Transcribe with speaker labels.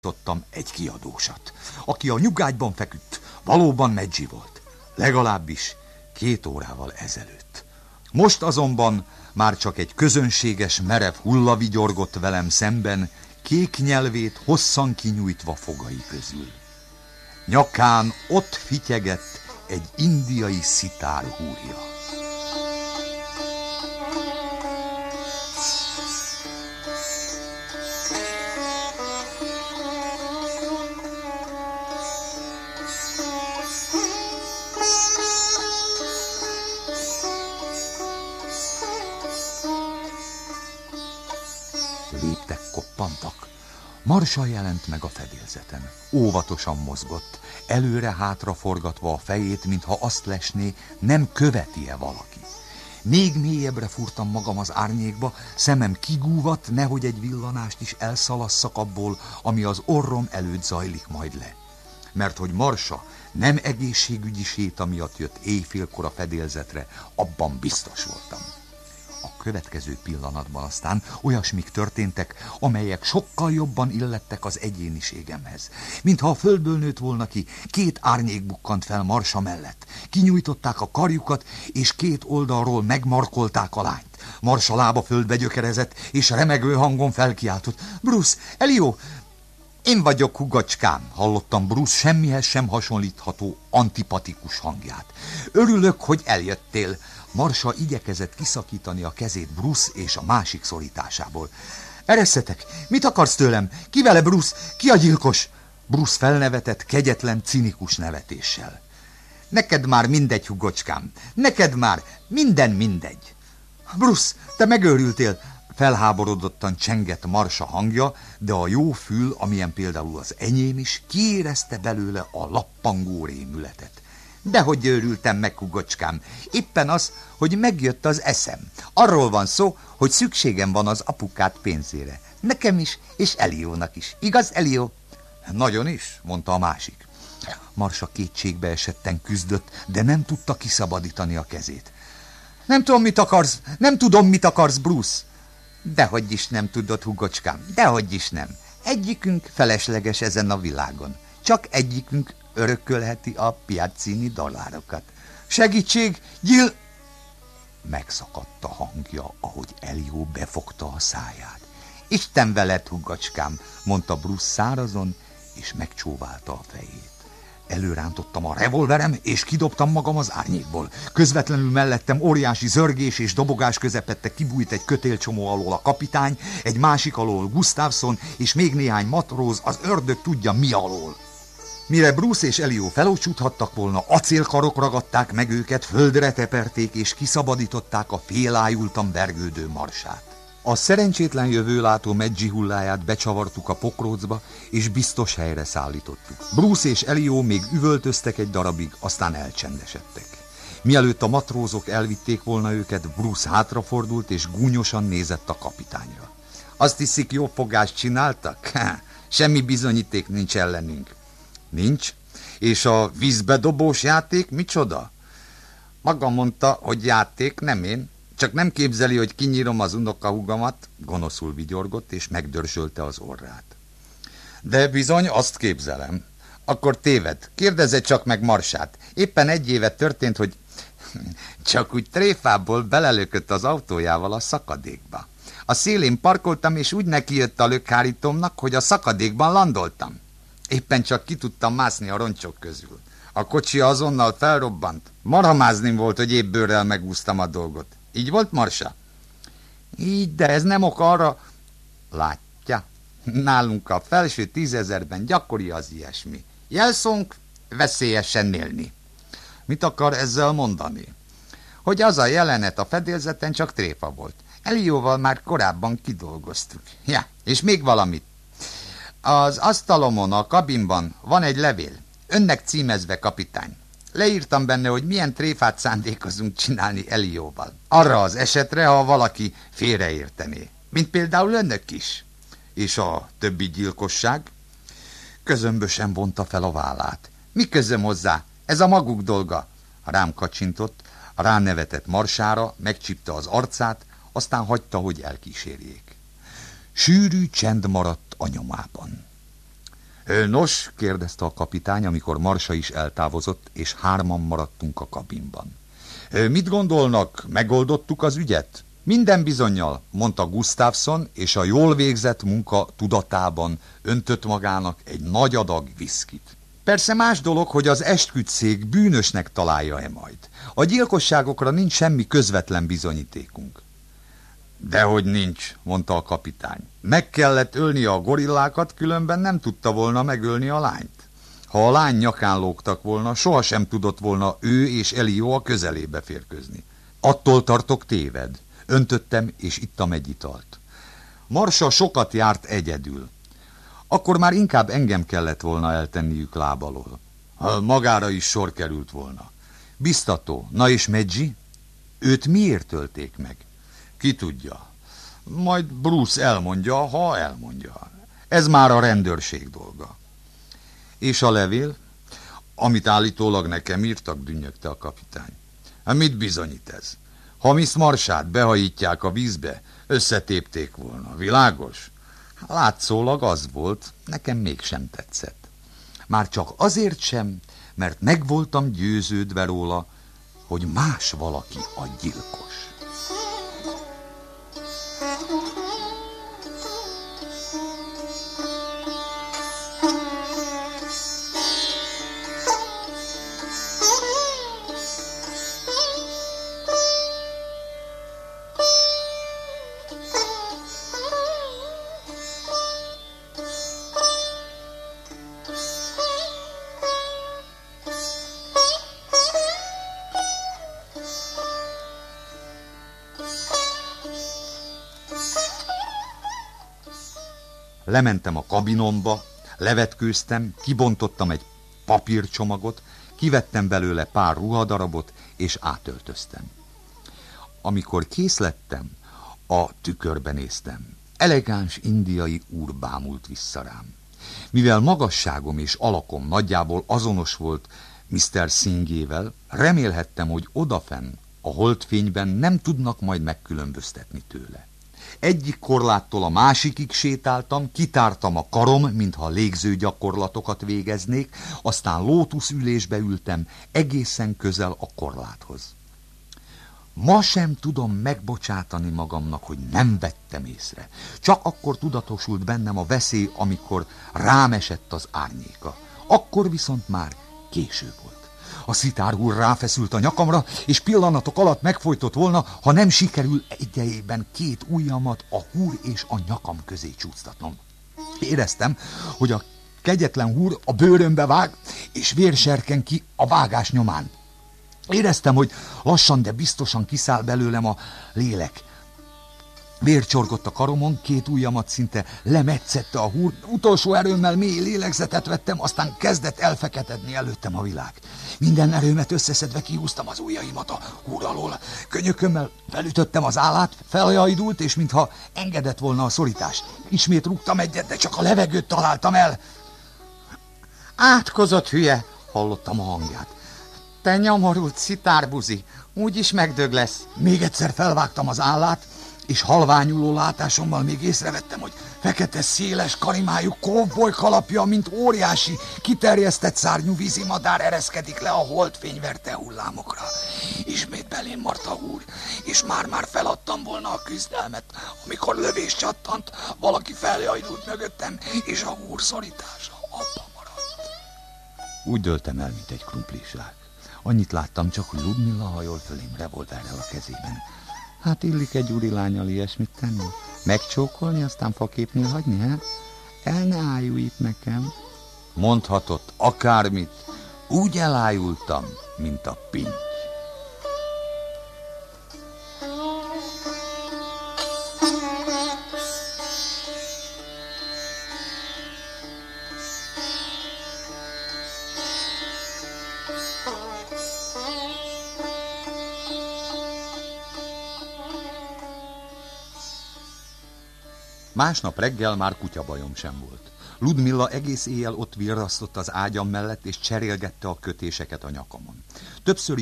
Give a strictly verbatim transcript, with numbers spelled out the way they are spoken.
Speaker 1: Tudtam egy kiadósat, aki a nyugágyban feküdt, valóban Maggie volt. Legalábbis két órával ezelőtt. Most azonban már csak egy közönséges merev hulla vigyorgott velem szemben, kék nyelvét hosszan kinyújtva fogai közül. Nyakán ott fityegett egy indiai szitár húrja. Léptek koppantak. Marsa jelent meg a fedélzeten. Óvatosan mozgott, előre-hátra forgatva a fejét, mintha azt lesné, nem követi-e valaki. Még mélyebbre fúrtam magam az árnyékba, szemem kigúvat, nehogy egy villanást is elszalasszak abból, ami az orrom előtt zajlik majd le. Mert hogy Marsa nem egészségügyi séta miatt jött éjfélkor a fedélzetre, abban biztos voltam. A következő pillanatban aztán olyasmik történtek, amelyek sokkal jobban illettek az egyéniségemhez. Mintha a földből nőtt volna ki, két árnyék bukkant fel Marsa mellett. Kinyújtották a karjukat, és két oldalról megmarkolták a lányt. Marsa lába földbe gyökerezett, és remegő hangon felkiáltott. Bruce, Elio! Én vagyok, hugacskám, hallottam Bruce semmihez sem hasonlítható antipatikus hangját. Örülök, hogy eljöttél. Marsa igyekezett kiszakítani a kezét Bruce és a másik szorításából. Eresszetek, mit akarsz tőlem? Ki vele, Bruce? Ki a gyilkos? Bruce felnevetett kegyetlen, cinikus nevetéssel. Neked már mindegy, hugocskám, neked már minden mindegy. Bruce, te megőrültél! Felháborodottan csengett Marsa hangja, de a jó fül, amilyen például az enyém is, kiérezte belőle a lappangó rémületet. Dehogy őrültem meg, hugocskám, éppen az, hogy megjött az eszem. Arról van szó, hogy szükségem van az apukát pénzére. Nekem is, és Eliónak is. Igaz, Elió? Nagyon is, mondta a másik. Marsa kétségbe esetten küzdött, de nem tudta kiszabadítani a kezét. Nem tudom, mit akarsz, nem tudom, mit akarsz, Bruce. Dehogy is nem tudod, hugocskám, dehogy is nem. Egyikünk felesleges ezen a világon. Csak egyikünk örökölheti a piazzini dollárokat. Segítség, gyil... Megszakadt a hangja, ahogy Elio befogta a száját. Isten veled, hugacskám, mondta Bruce szárazon, és megcsóválta a fejét. Előrántottam a revolverem, és kidobtam magam az árnyékból. Közvetlenül mellettem óriási zörgés és dobogás közepette kibújt egy kötélcsomó alól a kapitány, egy másik alól Gustafsson, és még néhány matróz, az ördög tudja mi alól. Mire Bruce és Elio felocsúthattak volna, acélkarok ragadták meg őket, földre teperték és kiszabadították a félájultan vergődő Marsát. A szerencsétlen jövőlátó Maggie hulláját becsavartuk a pokrócba, és biztos helyre szállítottuk. Bruce és Elio még üvöltöztek egy darabig, aztán elcsendesedtek. Mielőtt a matrózok elvitték volna őket, Bruce hátrafordult, és gúnyosan nézett a kapitányra. Azt hiszik, jó fogást csináltak? Semmi bizonyíték nincs ellenünk. Nincs? És a vízbedobós játék micsoda? Maga mondta, hogy játék, nem én. Csak nem képzeli, hogy kinyírom az unokahúgamat, gonoszul vigyorgott, és megdörzsölte az orrát. De bizony, azt képzelem. Akkor téved, kérdezze csak meg Marsát. Éppen egy éve történt, hogy csak úgy tréfából belelökött az autójával a szakadékba. A szélén parkoltam, és úgy nekijött a lökhárítómnak, hogy a szakadékban landoltam. Éppen csak ki tudtam mászni a roncsok közül. A kocsi azonnal felrobbant. Marhamázni volt, hogy épp bőrrel megúsztam a dolgot. Így volt, Marsa? Így, de ez nem ok arra... Látja, nálunk a felső tízezerben gyakori az ilyesmi. Jelszónk veszélyesen élni. Mit akar ezzel mondani? Hogy az a jelenet a fedélzeten csak tréfa volt. Elióval már korábban kidolgoztuk. Ja, és még valamit. Az asztalomon, a kabinban van egy levél. Önnek címezve, kapitány. Leírtam benne, hogy milyen tréfát szándékozunk csinálni Elióval. Arra az esetre, ha valaki félreértené. Mint például önök is. És a többi gyilkosság? Közömbösen vonta fel a vállát. Mi közöm hozzá? Ez a maguk dolga. Rám kacsintott, ránevetett Marsára, megcsípte az arcát, aztán hagyta, hogy elkísérjék. Sűrű csend maradt a nyomában. Nos, kérdezte a kapitány, amikor Marsa is eltávozott, és hárman maradtunk a kabinban. Mit gondolnak, megoldottuk az ügyet? Minden bizonnyal, mondta Gustafsson, és a jól végzett munka tudatában öntött magának egy nagy adag viszkit. Persze más dolog, hogy az esküdtszék bűnösnek találja-e majd. A gyilkosságokra nincs semmi közvetlen bizonyítékunk. Dehogy nincs, mondta a kapitány. Meg kellett ölni a gorillákat, különben nem tudta volna megölni a lányt. Ha a lány nyakán lógtak volna, sohasem tudott volna ő és Elio a közelébe férkőzni. Attól tartok, téved. Öntöttem és ittam egy italt. Marsa sokat járt egyedül. Akkor már inkább engem kellett volna eltenniük láb alól. Magára is sor került volna. Biztató. Na és Medji? Őt miért ölték meg? Ki tudja. Majd Bruce elmondja, ha elmondja. Ez már a rendőrség dolga. És a levél? Amit állítólag nekem írtak, dünnyögte a kapitány. Hát mit bizonyít ez? Ha Miss Marsát behajítják a vízbe, összetépték volna. Világos? Látszólag az volt, nekem mégsem tetszett. Már csak azért sem, mert meg voltam győződve róla, hogy más valaki a gyilkos. Lementem a kabinomba, levetkőztem, kibontottam egy papírcsomagot, kivettem belőle pár ruhadarabot, és átöltöztem. Amikor kész lettem, a tükörbe néztem. Elegáns indiai úr bámult vissza rám. Mivel magasságom és alakom nagyjából azonos volt miszter Singhjével, remélhettem, hogy odafenn, a holdfényben nem tudnak majd megkülönböztetni tőle. Egyik korláttól a másikig sétáltam, kitártam a karom, mintha légző gyakorlatokat végeznék, aztán lótuszülésbe ültem, egészen közel a korláthoz. Ma sem tudom megbocsátani magamnak, hogy nem vettem észre. Csak akkor tudatosult bennem a veszély, amikor rám esett az árnyéka. Akkor viszont már késő volt. A szitár úr ráfeszült a nyakamra, és pillanatok alatt megfojtott volna, ha nem sikerül egyejében két ujjamat a húr és a nyakam közé csúsztatnom. Éreztem, hogy a kegyetlen húr a bőrömbe vág, és vér serken ki a vágás nyomán. Éreztem, hogy lassan, de biztosan kiszáll belőlem a lélek. Vér csorgott a karomon, két ujjamat szinte lemetszette a húr. Utolsó erőmmel mély lélegzetet vettem, aztán kezdett elfeketedni előttem a világ. Minden erőmet összeszedve kihúztam az ujjaimat a húr alól. Könyökömmel felütöttem az állát, feljajdult, és mintha engedett volna a szorítás. Ismét rúgtam egyet, de csak a levegőt találtam el. Átkozott hülye, hallottam a hangját. Te nyomorult szitárbuzi, úgyis megdög lesz. Még egyszer felvágtam az állát, és halványuló látásommal még észrevettem, hogy fekete széles karimájú kovboly kalapja, mint óriási, kiterjesztett szárnyú vízimadár ereszkedik le a holdfény verte hullámokra. Ismét belém mart a húr, és már-már feladtam volna a küzdelmet, amikor lövés csattant, valaki feljajdult mögöttem, és a húr szorítása abba maradt. Úgy dőltem el, mint egy krumplizsák. Annyit láttam csak, hogy Ludmilla hajol fölém revolverrel a kezében. Hát illik egy úrilánnyal ilyesmit tenni? Megcsókolni, aztán faképnél hagyni, he? El ne ájulj itt nekem. Mondhatott akármit, úgy elájultam, mint a pinty. Másnap reggel már kutyabajom sem volt. Ludmilla egész éjjel ott virrasztott az ágyam mellett, és cserélgette a kötéseket a nyakamon. Többször